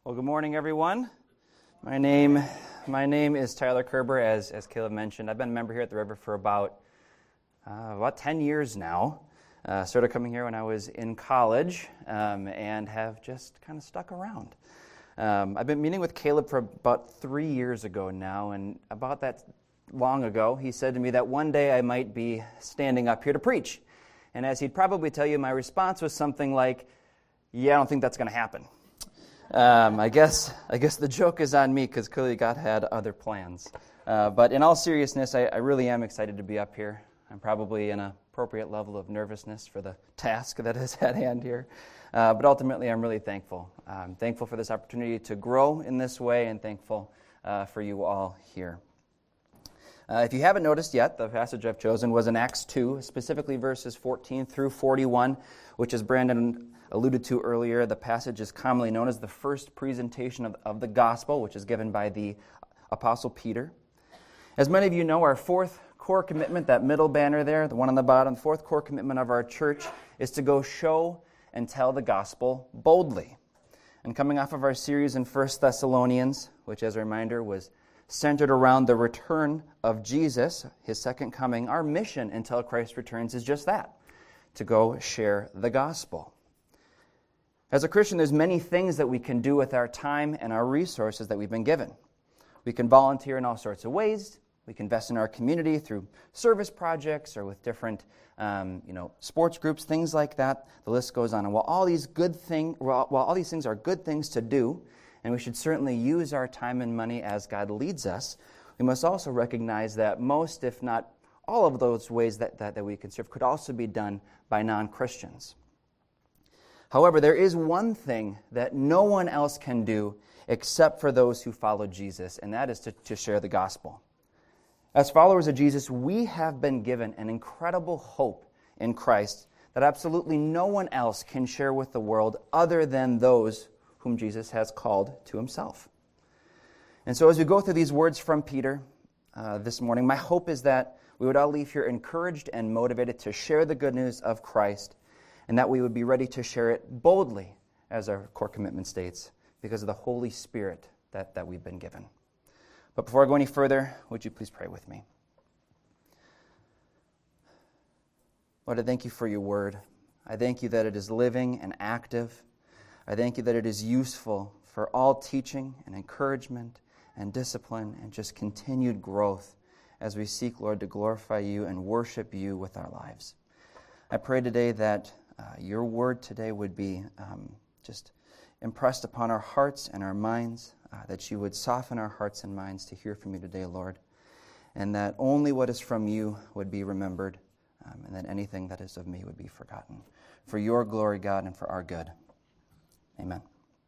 Well, good morning, everyone. My name is Tyler Kerber, as Caleb mentioned. I've been a member here at the River for about 10 years now. Started coming here when I was in college and have just kind of stuck around. I've been meeting with Caleb for about 3 years ago now, and about that long ago, he said to me that one day I might be standing up here to preach. And as he'd probably tell you, my response was something like, yeah, I don't think that's going to happen. I guess the joke is on me because clearly God had other plans. But in all seriousness, I really am excited to be up here. I'm probably in an appropriate level of nervousness for the task that is at hand here. But ultimately, I'm really thankful. I'm thankful for this opportunity to grow in this way and thankful for you all here. If you haven't noticed yet, the passage I've chosen was in Acts 2, specifically verses 14 through 41, which, as Brandon alluded to earlier, the passage is commonly known as the first presentation of the gospel, which is given by the Apostle Peter. As many of you know, our fourth core commitment, that middle banner there, the one on the bottom, the fourth core commitment of our church is to go show and tell the gospel boldly. And coming off of our series in 1 Thessalonians, which as a reminder was centered around the return of Jesus, his second coming, our mission until Christ returns is just that, to go share the gospel. As a Christian, there's many things that we can do with our time and our resources that we've been given. We can volunteer in all sorts of ways. We can invest in our community through service projects or with different sports groups, things like that. The list goes on. And while all these things are good things to do, and we should certainly use our time and money as God leads us, we must also recognize that most, if not all of those ways that we can serve could also be done by non-Christians. However, there is one thing that no one else can do except for those who follow Jesus, and that is to share the gospel. As followers of Jesus, we have been given an incredible hope in Christ that absolutely no one else can share with the world other than those whom Jesus has called to himself. And so as we go through these words from Peter this morning, my hope is that we would all leave here encouraged and motivated to share the good news of Christ, and that we would be ready to share it boldly, as our core commitment states, because of the Holy Spirit that we've been given. But before I go any further, would you please pray with me? Lord, I thank you for your word. I thank you that it is living and active. I thank you that it is useful for all teaching and encouragement and discipline and just continued growth as we seek, Lord, to glorify you and worship you with our lives. I pray today that your word today would be just impressed upon our hearts and our minds, that you would soften our hearts and minds to hear from you today, Lord, and that only what is from you would be remembered, and that anything that is of me would be forgotten. For your glory, God, and for our good. Amen.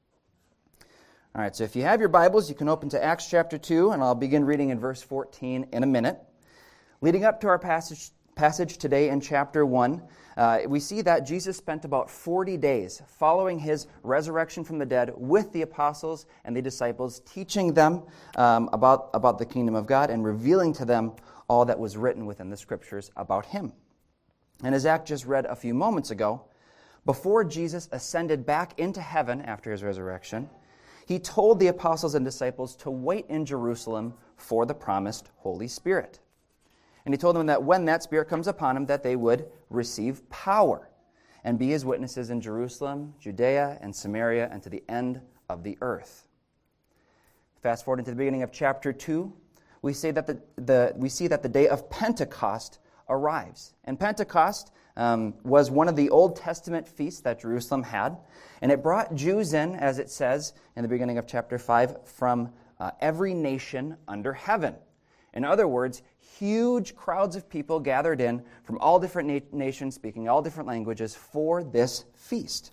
All right, so if you have your Bibles, you can open to Acts chapter 2, and I'll begin reading in verse 14 in a minute. Leading up to our passage today in chapter 1, we see that Jesus spent about 40 days following his resurrection from the dead with the apostles and the disciples, teaching them about the kingdom of God and revealing to them all that was written within the scriptures about him. And as Zach just read a few moments ago, before Jesus ascended back into heaven after his resurrection, he told the apostles and disciples to wait in Jerusalem for the promised Holy Spirit. And he told them that when that Spirit comes upon them, that they would receive power and be his witnesses in Jerusalem, Judea, and Samaria, and to the end of the earth. Fast forward into the beginning of chapter 2, we see that the day of Pentecost arrives. And Pentecost was one of the Old Testament feasts that Jerusalem had, and it brought Jews in, as it says in the beginning of chapter 5, from every nation under heaven. In other words, huge crowds of people gathered in from all different nations, speaking all different languages, for this feast.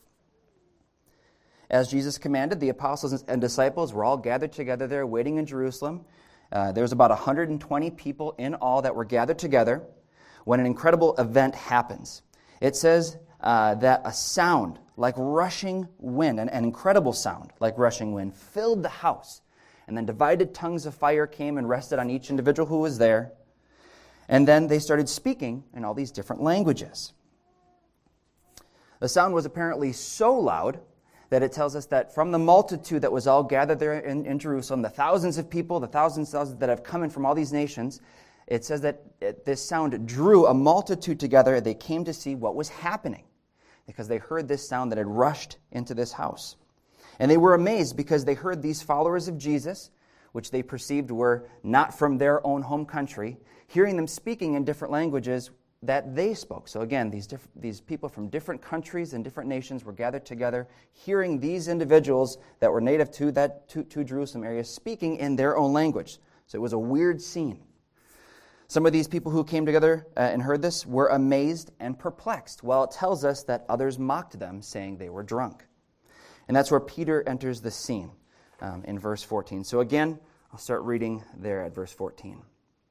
As Jesus commanded, the apostles and disciples were all gathered together there, waiting in Jerusalem. There was about 120 people in all that were gathered together when an incredible event happens. It says that a sound like rushing wind, an incredible sound like rushing wind, filled the house. And then divided tongues of fire came and rested on each individual who was there. And then they started speaking in all these different languages. The sound was apparently so loud that it tells us that from the multitude that was all gathered there in Jerusalem, the thousands of people, the thousands that have come in from all these nations, it says that this sound drew a multitude together. They came to see what was happening because they heard this sound that had rushed into this house. And they were amazed because they heard these followers of Jesus, which they perceived were not from their own home country, hearing them speaking in different languages that they spoke. So again, these people from different countries and different nations were gathered together, hearing these individuals that were native to Jerusalem area speaking in their own language. So it was a weird scene. Some of these people who came together and heard this were amazed and perplexed, while it tells us that others mocked them, saying they were drunk. And that's where Peter enters the scene in verse 14. So again, I'll start reading there at verse 14.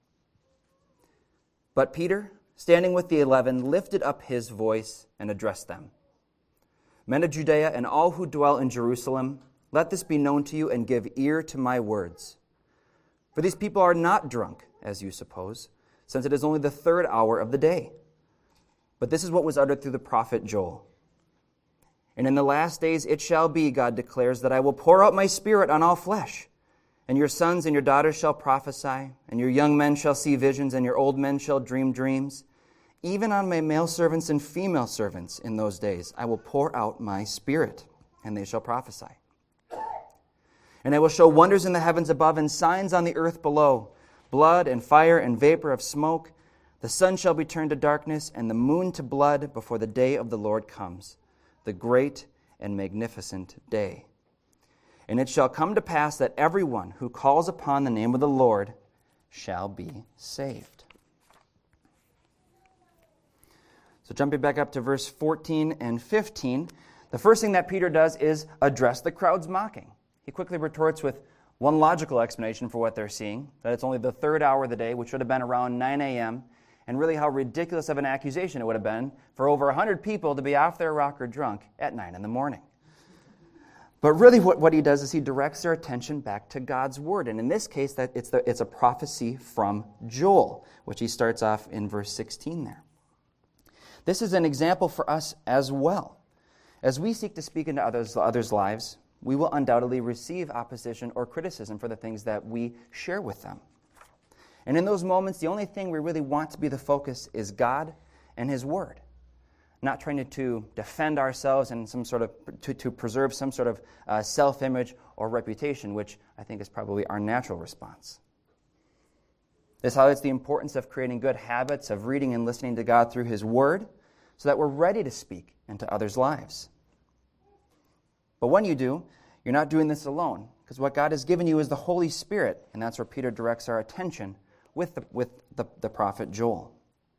But Peter, standing with the 11, lifted up his voice and addressed them. Men of Judea and all who dwell in Jerusalem, let this be known to you and give ear to my words. For these people are not drunk, as you suppose, since it is only the third hour of the day. But this is what was uttered through the prophet Joel. And in the last days it shall be, God declares, that I will pour out my Spirit on all flesh. And your sons and your daughters shall prophesy, and your young men shall see visions, and your old men shall dream dreams. Even on my male servants and female servants in those days I will pour out my Spirit, and they shall prophesy. And I will show wonders in the heavens above and signs on the earth below, blood and fire and vapor of smoke. The sun shall be turned to darkness and the moon to blood before the day of the Lord comes, the great and magnificent day. And it shall come to pass that everyone who calls upon the name of the Lord shall be saved. So jumping back up to verse 14 and 15, the first thing that Peter does is address the crowd's mocking. He quickly retorts with one logical explanation for what they're seeing, that it's only the third hour of the day, which would have been around 9 a.m., and really how ridiculous of an accusation it would have been for over 100 people to be off their rocker drunk at 9 in the morning. But really what he does is he directs their attention back to God's Word. And in this case, it's a prophecy from Joel, which he starts off in verse 16 there. This is an example for us as well. As we seek to speak into others' lives, we will undoubtedly receive opposition or criticism for the things that we share with them. And in those moments, the only thing we really want to be the focus is God and His Word. Not trying to defend ourselves and to preserve some sort of self-image or reputation, which I think is probably our natural response. This highlights the importance of creating good habits of reading and listening to God through His Word so that we're ready to speak into others' lives. But when you do, you're not doing this alone, because what God has given you is the Holy Spirit, and that's where Peter directs our attention with the prophet Joel.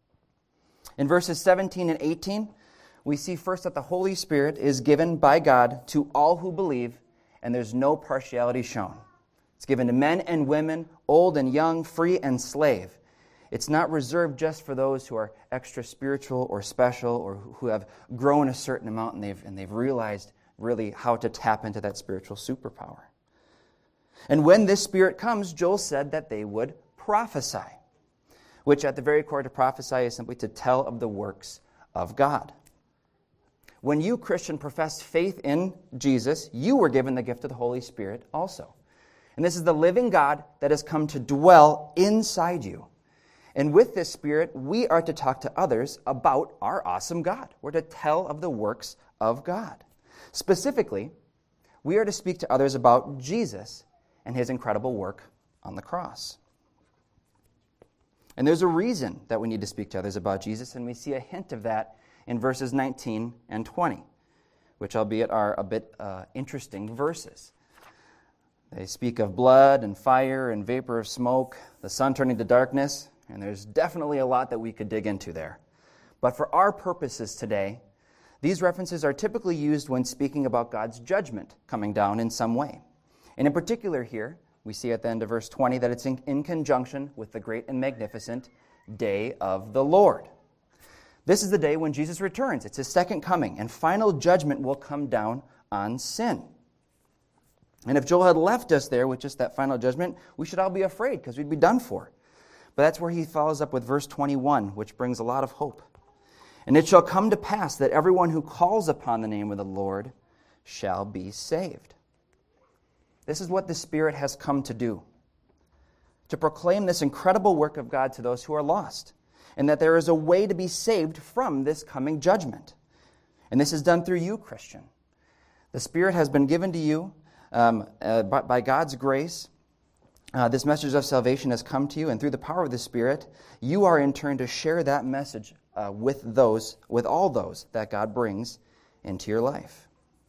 In verses 17 and 18, we see first that the Holy Spirit is given by God to all who believe, and there's no partiality shown. It's given to men and women, old and young, free and slave. It's not reserved just for those who are extra spiritual or special or who have grown a certain amount and they've realized really how to tap into that spiritual superpower. And when this Spirit comes, Joel said that they would prophesy, which at the very core to prophesy is simply to tell of the works of God. When you, Christian, profess faith in Jesus, you were given the gift of the Holy Spirit also. And this is the living God that has come to dwell inside you. And with this Spirit, we are to talk to others about our awesome God. We're to tell of the works of God. Specifically, we are to speak to others about Jesus and His incredible work on the cross. And there's a reason that we need to speak to others about Jesus, and we see a hint of that in verses 19 and 20, which albeit are a bit interesting verses. They speak of blood and fire and vapor of smoke, the sun turning to darkness, and there's definitely a lot that we could dig into there. But for our purposes today, these references are typically used when speaking about God's judgment coming down in some way. And in particular here, we see at the end of verse 20 that it's in conjunction with the great and magnificent day of the Lord. This is the day when Jesus returns. It's His second coming, and final judgment will come down on sin. And if Joel had left us there with just that final judgment, we should all be afraid because we'd be done for. But that's where he follows up with verse 21, which brings a lot of hope. And it shall come to pass that everyone who calls upon the name of the Lord shall be saved. This is what the Spirit has come to do, to proclaim this incredible work of God to those who are lost, and that there is a way to be saved from this coming judgment. And this is done through you, Christian. The Spirit has been given to you by God's grace. This message of salvation has come to you, and through the power of the Spirit, you are in turn to share that message with all those that God brings into your life.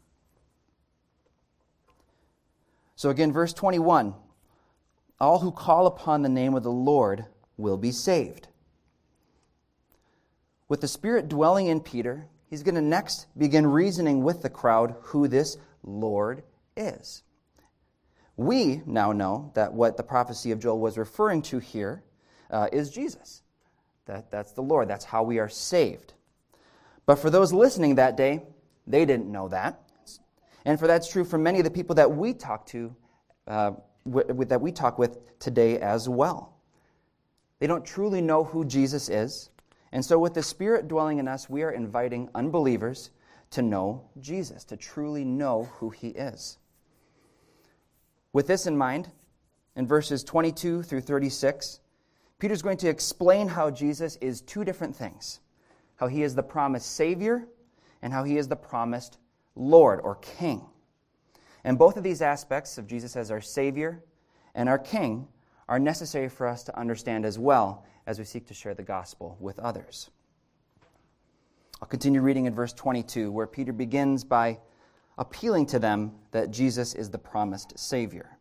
So again, verse 21, all who call upon the name of the Lord will be saved. With the Spirit dwelling in Peter, he's going to next begin reasoning with the crowd who this Lord is. We now know that what the prophecy of Joel was referring to here is Jesus. That's the Lord. That's how we are saved. But for those listening that day, they didn't know that. And for that's true for many of the people that we talk to, that we talk with today as well. They don't truly know who Jesus is. And so with the Spirit dwelling in us, we are inviting unbelievers to know Jesus, to truly know who he is. With this in mind, in verses 22 through 36, Peter's going to explain how Jesus is two different things. How he is the promised Savior and how he is the promised Lord or King. And both of these aspects of Jesus as our Savior and our King are necessary for us to understand as well as we seek to share the gospel with others. I'll continue reading in verse 22, where Peter begins by appealing to them that Jesus is the promised Savior.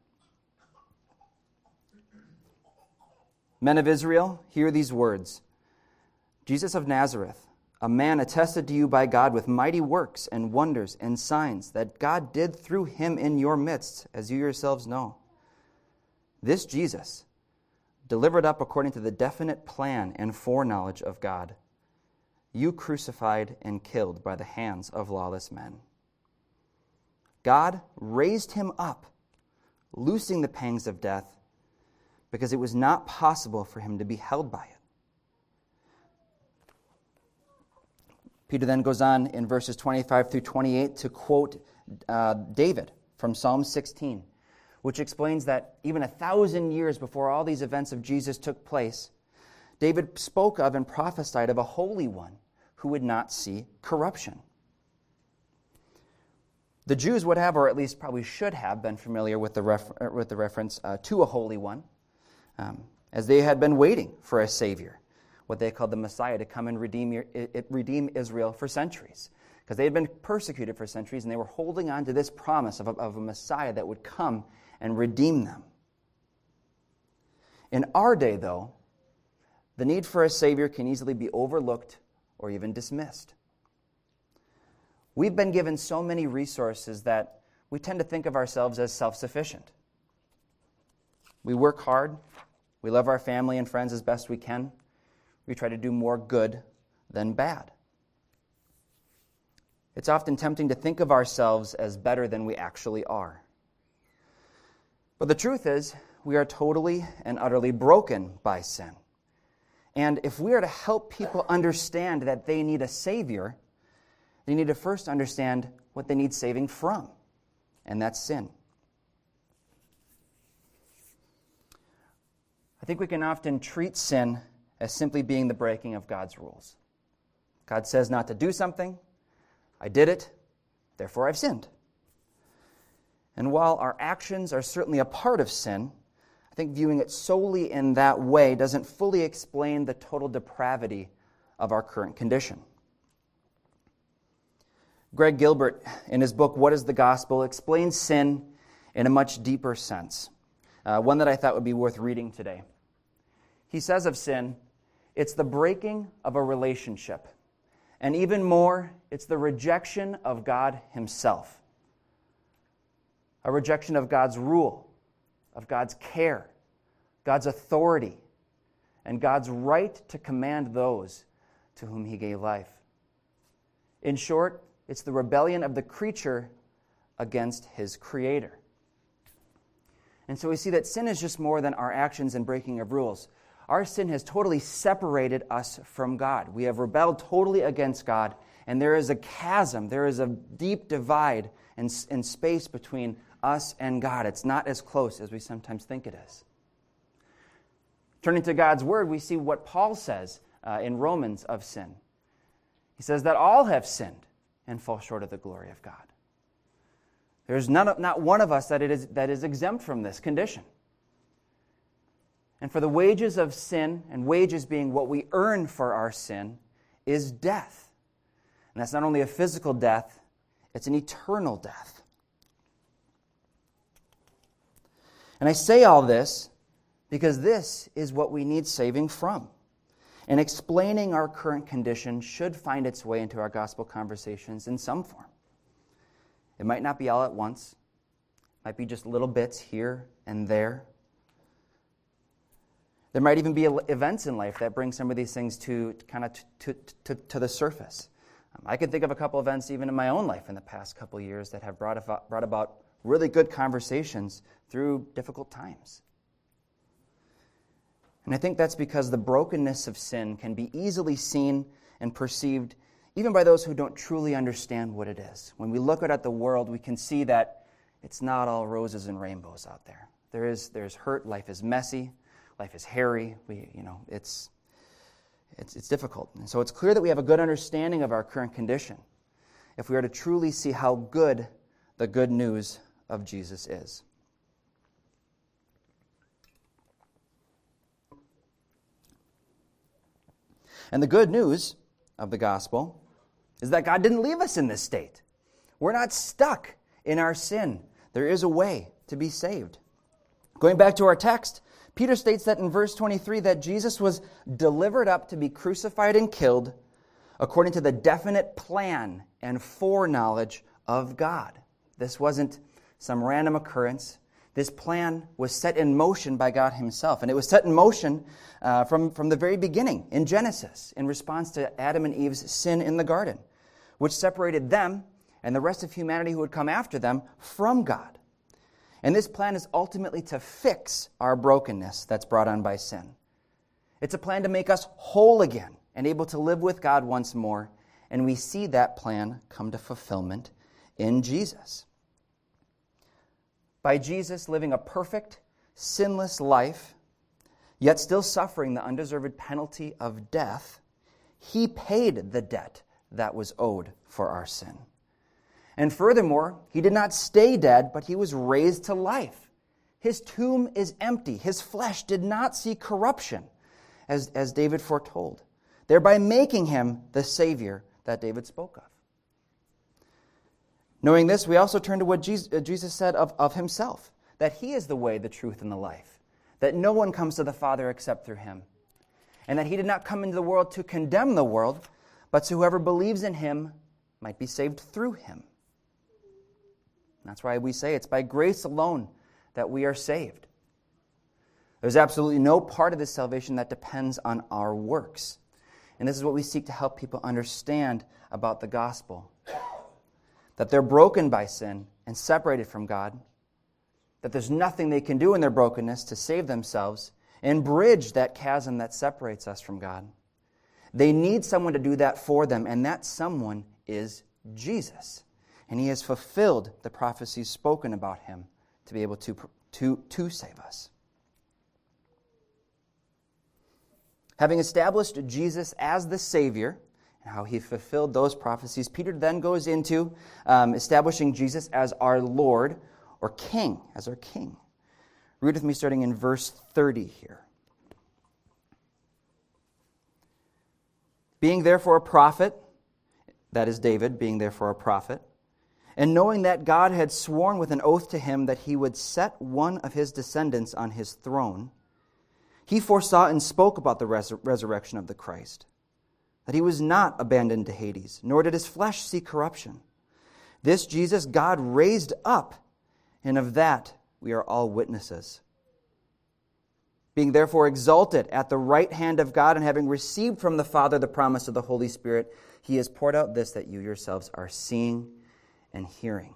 Men of Israel, hear these words. Jesus of Nazareth, a man attested to you by God with mighty works and wonders and signs that God did through him in your midst, as you yourselves know. This Jesus, delivered up according to the definite plan and foreknowledge of God, you crucified and killed by the hands of lawless men. God raised him up, loosing the pangs of death, because it was not possible for him to be held by it. Peter then goes on in verses 25 through 28 to quote David from Psalm 16, which explains that even 1,000 years before all these events of Jesus took place, David spoke of and prophesied of a holy one who would not see corruption. The Jews would have, or at least probably should have, been familiar with the reference to a holy one, as they had been waiting for a Savior, what they called the Messiah, to come and redeem Israel for centuries. Because they had been persecuted for centuries, and they were holding on to this promise of a Messiah that would come and redeem them. In our day, though, the need for a Savior can easily be overlooked or even dismissed. We've been given so many resources that we tend to think of ourselves as self-sufficient. We work hard. We love our family and friends as best we can. We try to do more good than bad. It's often tempting to think of ourselves as better than we actually are. But the truth is, we are totally and utterly broken by sin. And if we are to help people understand that they need a Savior, they need to first understand what they need saving from, and that's sin. I think we can often treat sin as simply being the breaking of God's rules. God says not to do something, I did it, therefore I've sinned. And while our actions are certainly a part of sin, I think viewing it solely in that way doesn't fully explain the total depravity of our current condition. Greg Gilbert, in his book, What is the Gospel?, explains sin in a much deeper sense, one that I thought would be worth reading today. He says of sin, it's the breaking of a relationship, and even more, it's the rejection of God himself. A rejection of God's rule, of God's care, God's authority, and God's right to command those to whom he gave life. In short, it's the rebellion of the creature against his Creator. And so we see that sin is just more than our actions and breaking of rules. Our sin has totally separated us from God. We have rebelled totally against God, and there is a chasm, there is a deep divide and space between us and God. It's not as close as we sometimes think it is. Turning to God's Word, we see what Paul says in Romans of sin. He says that all have sinned and fall short of the glory of God. There's not one of us that is exempt from this condition. And for the wages of sin, and wages being what we earn for our sin, is death. And that's not only a physical death, it's an eternal death. And I say all this because this is what we need saving from. And explaining our current condition should find its way into our gospel conversations in some form. It might not be all at once. It might be just little bits here and there. There might even be events in life that bring some of these things to the surface. I can think of a couple events even in my own life in the past couple of years that have brought about really good conversations through difficult times. And I think that's because the brokenness of sin can be easily seen and perceived even by those who don't truly understand what it is. When we look out at the world, we can see that it's not all roses and rainbows out there. There's hurt, life is messy, life is hairy. It's difficult. And so it's clear that we have a good understanding of our current condition if we are to truly see how good the good news of Jesus is. And the good news of the gospel is that God didn't leave us in this state. We're not stuck in our sin. There is a way to be saved. Going back to our text, Peter states that in verse 23 that Jesus was delivered up to be crucified and killed according to the definite plan and foreknowledge of God. This wasn't some random occurrence. This plan was set in motion by God himself. And it was set in motion from the very beginning in Genesis in response to Adam and Eve's sin in the garden, which separated them and the rest of humanity who would come after them from God. And this plan is ultimately to fix our brokenness that's brought on by sin. It's a plan to make us whole again and able to live with God once more. And we see that plan come to fulfillment in Jesus. By Jesus living a perfect, sinless life, yet still suffering the undeserved penalty of death, he paid the debt that was owed for our sin. And furthermore, he did not stay dead, but he was raised to life. His tomb is empty. His flesh did not see corruption, as David foretold, thereby making him the Savior that David spoke of. Knowing this, we also turn to what Jesus said of himself, that he is the way, the truth, and the life, that no one comes to the Father except through him, and that he did not come into the world to condemn the world, but so whoever believes in him might be saved through him. That's why we say it's by grace alone that we are saved. There's absolutely no part of this salvation that depends on our works. And this is what we seek to help people understand about the gospel. That they're broken by sin and separated from God. That there's nothing they can do in their brokenness to save themselves and bridge that chasm that separates us from God. They need someone to do that for them, and that someone is Jesus. And he has fulfilled the prophecies spoken about him to be able to save us. Having established Jesus as the Savior, and how he fulfilled those prophecies, Peter then goes into establishing Jesus as our Lord, or King, as our King. Read with me starting in verse 30 here. Being therefore a prophet, that is David, being therefore a prophet, and knowing that God had sworn with an oath to him that he would set one of his descendants on his throne, he foresaw and spoke about the resurrection of the Christ, that he was not abandoned to Hades, nor did his flesh see corruption. This Jesus God raised up, and of that we are all witnesses. Being therefore exalted at the right hand of God, and having received from the Father the promise of the Holy Spirit, he has poured out this that you yourselves are seeing and hearing.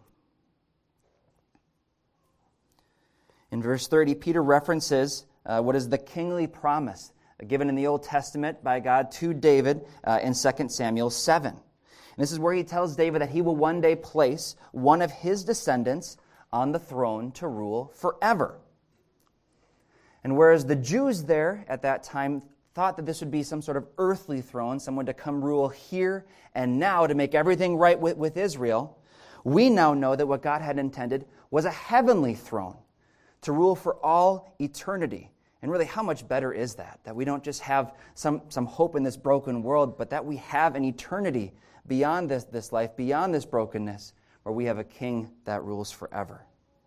In verse 30, Peter references what is the kingly promise given in the Old Testament by God to David in 2 Samuel 7. And this is where he tells David that he will one day place one of his descendants on the throne to rule forever. And whereas the Jews there at that time thought that this would be some sort of earthly throne, someone to come rule here and now to make everything right with Israel, we now know that what God had intended was a heavenly throne to rule for all eternity. And really, how much better is that? That we don't just have some hope in this broken world, but that we have an eternity beyond this life, beyond this brokenness, where we have a king that rules forever.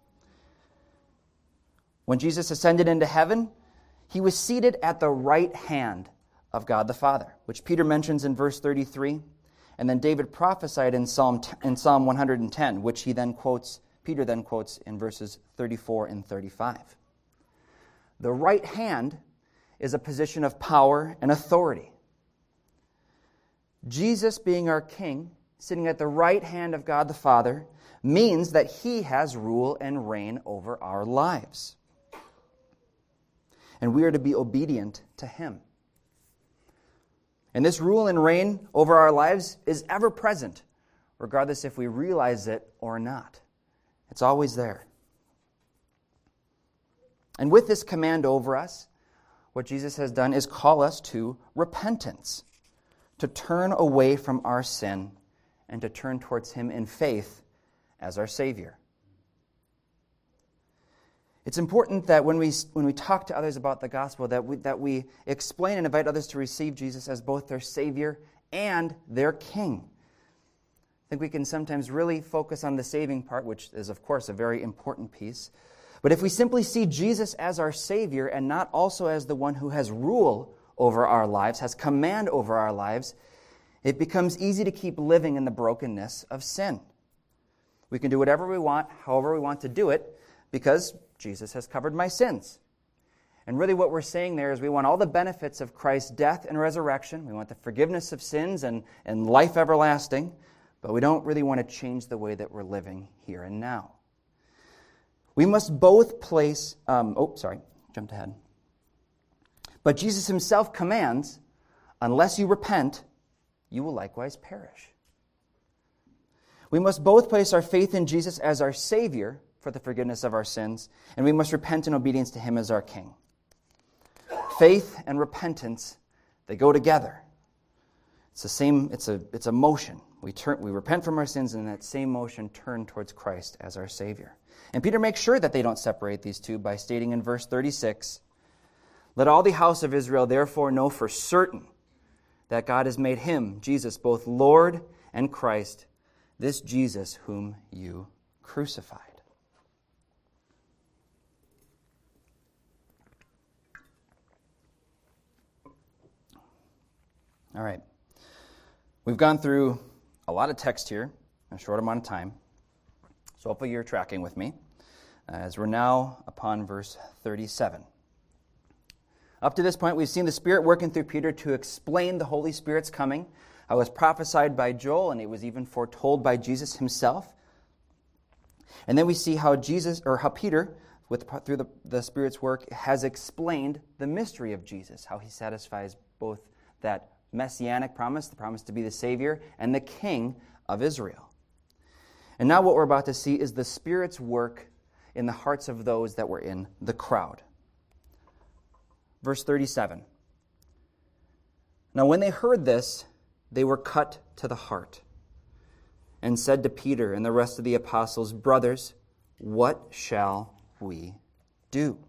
When Jesus ascended into heaven, he was seated at the right hand of God the Father, which Peter mentions in verse 33, and then David prophesied in Psalm 110, which Peter then quotes in verses 34 and 35. The right hand is a position of power and authority. Jesus, being our King, sitting at the right hand of God the Father, means that he has rule and reign over our lives. And we are to be obedient to him. And this rule and reign over our lives is ever present, regardless if we realize it or not. It's always there. And with this command over us, what Jesus has done is call us to repentance, to turn away from our sin and to turn towards him in faith as our Savior. It's important that when we talk to others about the gospel, that we explain and invite others to receive Jesus as both their Savior and their King. I think we can sometimes really focus on the saving part, which is, of course, a very important piece. But if we simply see Jesus as our Savior and not also as the one who has rule over our lives, has command over our lives, it becomes easy to keep living in the brokenness of sin. We can do whatever we want, however we want to do it, because Jesus has covered my sins. And really what we're saying there is we want all the benefits of Christ's death and resurrection. We want the forgiveness of sins and life everlasting, but we don't really want to change the way that we're living here and now. We must both place... jumped ahead. But Jesus himself commands, unless you repent, you will likewise perish. We must both place our faith in Jesus as our Savior for the forgiveness of our sins, and we must repent in obedience to him as our King. Faith and repentance, they go together. It's the same, it's a motion. We repent from our sins, and in that same motion turn towards Christ as our Savior. And Peter makes sure that they don't separate these two by stating in verse 36, "Let all the house of Israel therefore know for certain that God has made him, Jesus, both Lord and Christ, this Jesus whom you crucified." All right. We've gone through a lot of text here in a short amount of time. So hopefully you're tracking with me as we're now upon verse 37. Up to this point, we've seen the Spirit working through Peter to explain the Holy Spirit's coming. It was prophesied by Joel, and it was even foretold by Jesus himself. And then we see how Peter, through the Spirit's work, has explained the mystery of Jesus, how he satisfies both that messianic promise, the promise to be the Savior, and the King of Israel. And now what we're about to see is the Spirit's work in the hearts of those that were in the crowd. Verse 37. "Now when they heard this, they were cut to the heart, and said to Peter and the rest of the apostles, 'Brothers, what shall we do?'"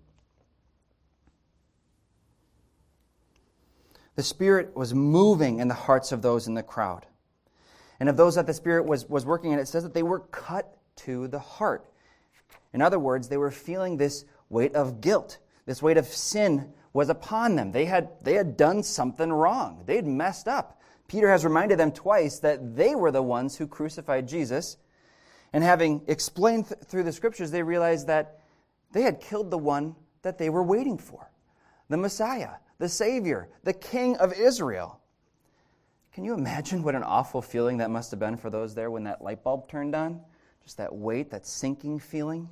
The Spirit was moving in the hearts of those in the crowd. And of those that the Spirit was working in, it says that they were cut to the heart. In other words, they were feeling this weight of guilt. This weight of sin was upon them. They had done something wrong. They had messed up. Peter has reminded them twice that they were the ones who crucified Jesus. And having explained through the Scriptures, they realized that they had killed the one that they were waiting for, the Messiah, the Savior, the King of Israel. Can you imagine what an awful feeling that must have been for those there when that light bulb turned on? Just that weight, that sinking feeling.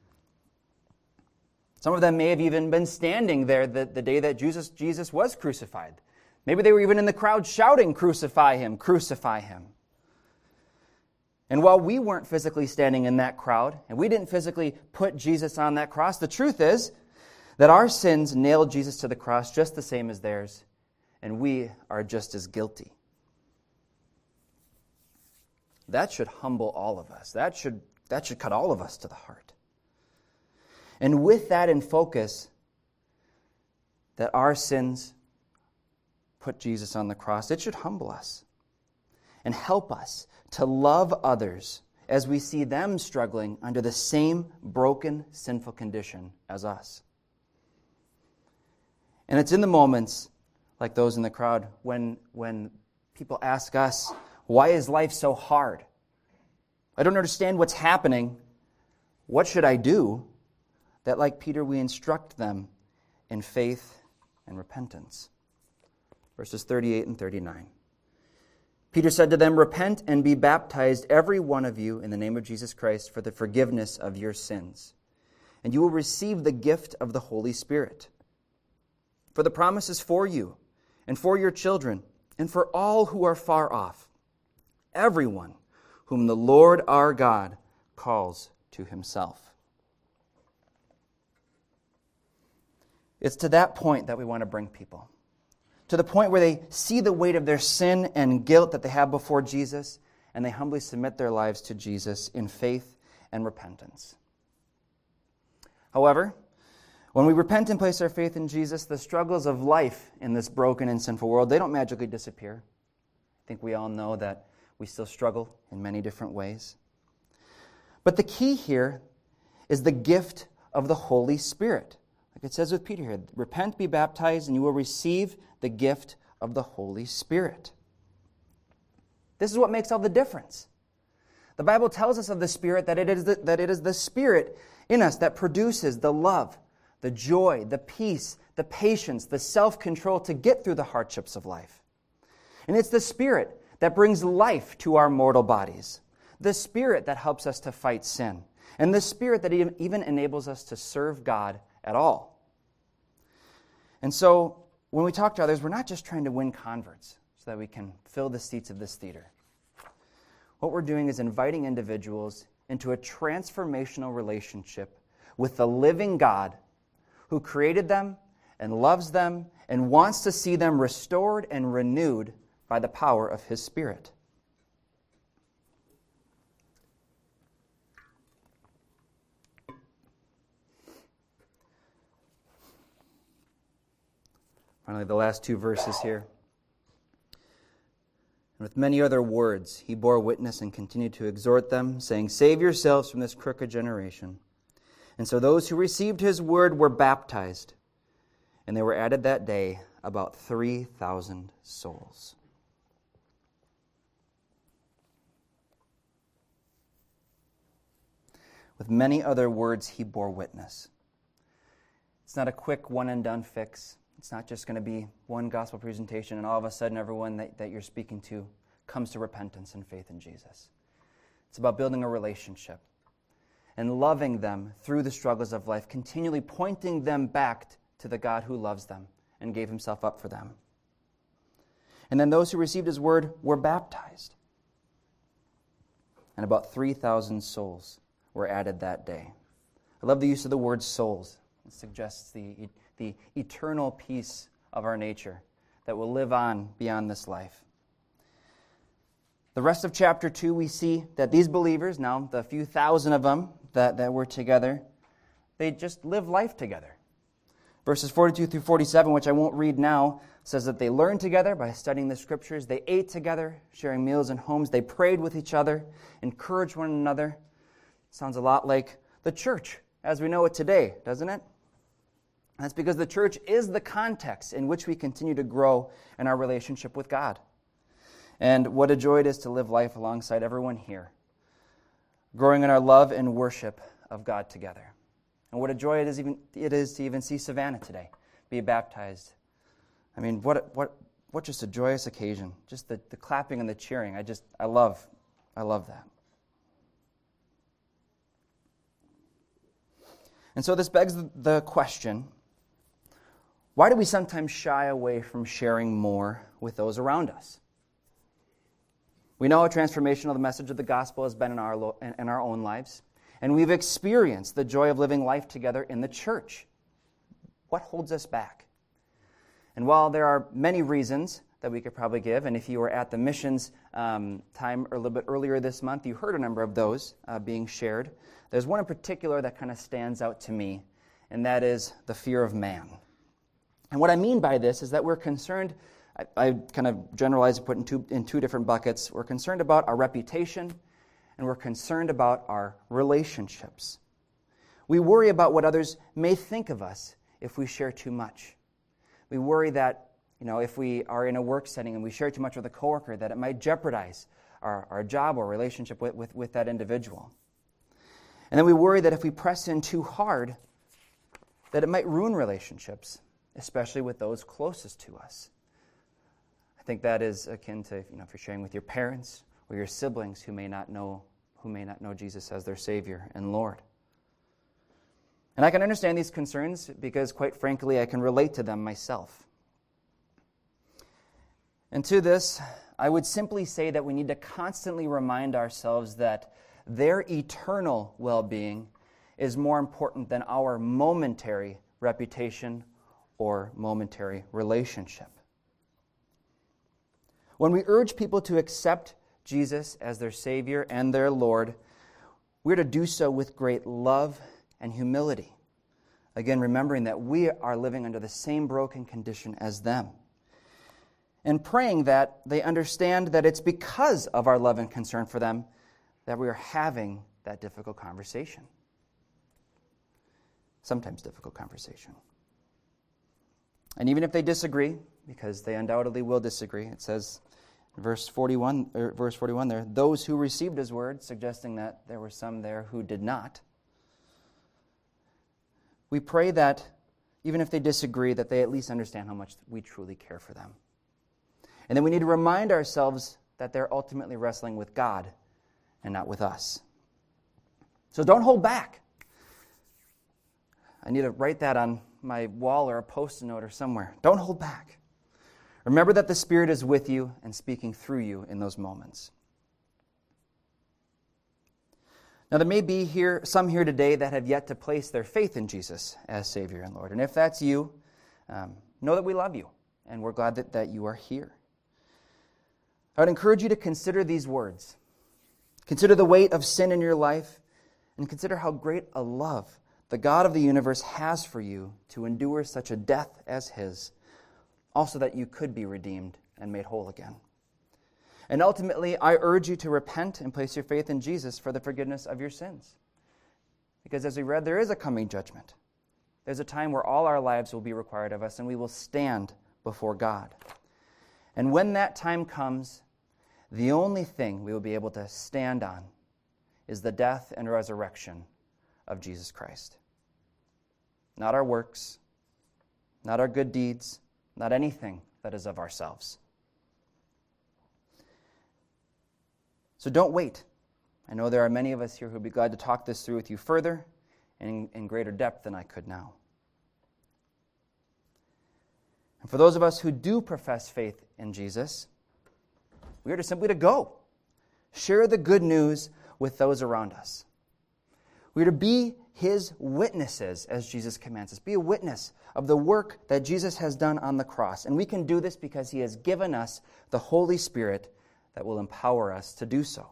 Some of them may have even been standing there the day that Jesus was crucified. Maybe they were even in the crowd shouting, "Crucify him, crucify him." And while we weren't physically standing in that crowd, and we didn't physically put Jesus on that cross, the truth is that our sins nailed Jesus to the cross just the same as theirs, and we are just as guilty. That should humble all of us. That should cut all of us to the heart. And with that in focus, that our sins put Jesus on the cross, it should humble us and help us to love others as we see them struggling under the same broken, sinful condition as us. And it's in the moments like those in the crowd when people ask us, why is life so hard? I don't understand what's happening. What should I do? That, like Peter, we instruct them in faith and repentance. Verses 38 and 39. Peter said to them, "Repent and be baptized, every one of you, in the name of Jesus Christ, for the forgiveness of your sins, and you will receive the gift of the Holy Spirit. For the promise is for you, and for your children, and for all who are far off, everyone whom the Lord our God calls to himself." It's to that point that we want to bring people. To the point where they see the weight of their sin and guilt that they have before Jesus, and they humbly submit their lives to Jesus in faith and repentance. However, when we repent and place our faith in Jesus, the struggles of life in this broken and sinful world, they don't magically disappear. I think we all know that we still struggle in many different ways. But the key here is the gift of the Holy Spirit. Like it says with Peter here, repent, be baptized, and you will receive the gift of the Holy Spirit. This is what makes all the difference. The Bible tells us of the Spirit that it is the Spirit in us that produces the love, the joy, the peace, the patience, the self-control to get through the hardships of life. And it's the Spirit that brings life to our mortal bodies, the Spirit that helps us to fight sin, and the Spirit that even enables us to serve God at all. And so, when we talk to others, we're not just trying to win converts so that we can fill the seats of this theater. What we're doing is inviting individuals into a transformational relationship with the living God who created them and loves them and wants to see them restored and renewed by the power of His Spirit. Finally, the last two verses here. And with many other words, he bore witness and continued to exhort them, saying, "Save yourselves from this crooked generation." And so those who received his word were baptized, and there were added that day about 3,000 souls. With many other words, he bore witness. It's not a quick one-and-done fix. It's not just going to be one gospel presentation and all of a sudden everyone that you're speaking to comes to repentance and faith in Jesus. It's about building a relationship and loving them through the struggles of life, continually pointing them back to the God who loves them and gave himself up for them. And then those who received his word were baptized. And about 3,000 souls were added that day. I love the use of the word souls. It suggests the eternal peace of our nature that will live on beyond this life. The rest of chapter 2, we see that these believers, now the few thousand of them that were together, they just live life together. Verses 42 through 47, which I won't read now, says that they learned together by studying the Scriptures. They ate together, sharing meals in homes. They prayed with each other, encouraged one another. Sounds a lot like the church as we know it today, doesn't it? That's because the church is the context in which we continue to grow in our relationship with God. And what a joy it is to live life alongside everyone here, growing in our love and worship of God together. And what a joy it is to even see Savannah today be baptized. I mean, what just a joyous occasion. Just the clapping and the cheering. I love that. And so this begs the question, why do we sometimes shy away from sharing more with those around us? We know how transformational the message of the gospel has been in our own lives, and we've experienced the joy of living life together in the church. What holds us back? And while there are many reasons that we could probably give, and if you were at the missions time a little bit earlier this month, you heard a number of those being shared. There's one in particular that kind of stands out to me, and that is the fear of man. And what I mean by this is that we're concerned, I kind of generalize and put in two different buckets. We're concerned about our reputation, and we're concerned about our relationships. We worry about what others may think of us if we share too much. We worry that, if we are in a work setting and we share too much with a coworker, that it might jeopardize our job or relationship with that individual. And then we worry that if we press in too hard, that it might ruin relationships, especially with those closest to us. I think that is akin to, if you're sharing with your parents or your siblings who may not know Jesus as their Savior and Lord. And I can understand these concerns because, quite frankly, I can relate to them myself. And to this, I would simply say that we need to constantly remind ourselves that their eternal well-being is more important than our momentary reputation or momentary relationship. When we urge people to accept Jesus as their Savior and their Lord, we're to do so with great love and humility. Again, remembering that we are living under the same broken condition as them. And praying that they understand that it's because of our love and concern for them that we are having that difficult conversation. Sometimes difficult conversation. And even if they disagree, because they undoubtedly will disagree, it says in verse 41 there, those who received his word, suggesting that there were some there who did not. We pray that even if they disagree, that they at least understand how much we truly care for them. And then we need to remind ourselves that they're ultimately wrestling with God and not with us. So don't hold back. I need to write that on my wall or a Post-it note or somewhere. Don't hold back. Remember that the Spirit is with you and speaking through you in those moments. Now, there may be some here today that have yet to place their faith in Jesus as Savior and Lord. And if that's you, know that we love you, and we're glad that you are here. I would encourage you to consider these words. Consider the weight of sin in your life, and consider how great a love the God of the universe has for you to endure such a death as his, also that you could be redeemed and made whole again. And ultimately, I urge you to repent and place your faith in Jesus for the forgiveness of your sins. Because as we read, there is a coming judgment. There's a time where all our lives will be required of us, and we will stand before God. And when that time comes, the only thing we will be able to stand on is the death and resurrection of Jesus Christ. Not our works, not our good deeds, not anything that is of ourselves. So don't wait. I know there are many of us here who would be glad to talk this through with you further and in greater depth than I could now. And for those of us who do profess faith in Jesus, we are simply to go. Share the good news with those around us. We are to be his witnesses, as Jesus commands us. Be a witness of the work that Jesus has done on the cross. And we can do this because he has given us the Holy Spirit that will empower us to do so.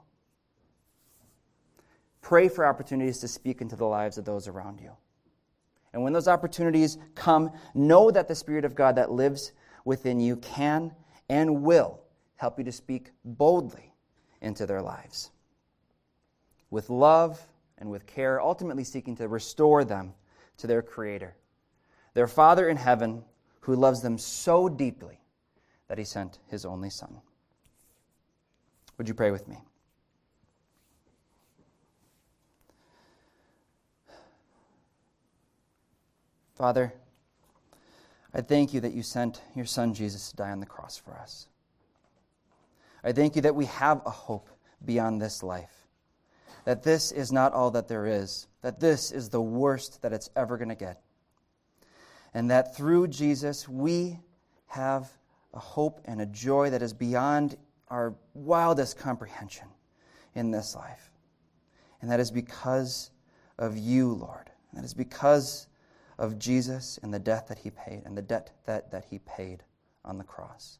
Pray for opportunities to speak into the lives of those around you. And when those opportunities come, know that the Spirit of God that lives within you can and will help you to speak boldly into their lives. With love and with care, ultimately seeking to restore them to their Creator, their Father in heaven, who loves them so deeply that he sent his only Son. Would you pray with me? Father, I thank you that you sent your Son Jesus to die on the cross for us. I thank you that we have a hope beyond this life, that this is not all that there is, that this is the worst that it's ever going to get, and that through Jesus we have a hope and a joy that is beyond our wildest comprehension in this life. And that is because of you, Lord. And that is because of Jesus and the death that he paid and the debt that he paid on the cross.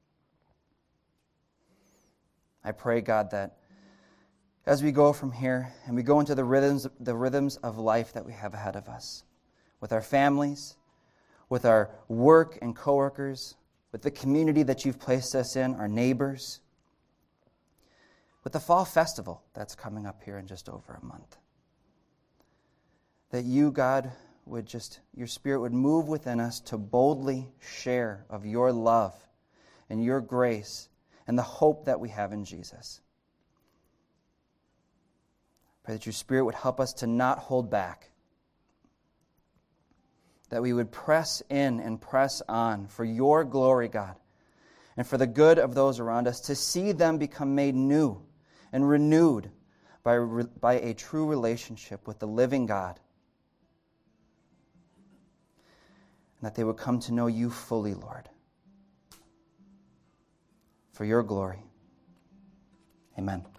I pray, God, that as we go from here and we go into the rhythms of life that we have ahead of us, with our families, with our work and coworkers, with the community that you've placed us in, our neighbors, with the fall festival that's coming up here in just over a month, that you, God, your Spirit would move within us to boldly share of your love and your grace and the hope that we have in Jesus. Pray that your Spirit would help us to not hold back, that we would press in and press on for your glory, God, and for the good of those around us, to see them become made new and renewed by a true relationship with the living God, and that they would come to know you fully, Lord, for your glory. Amen.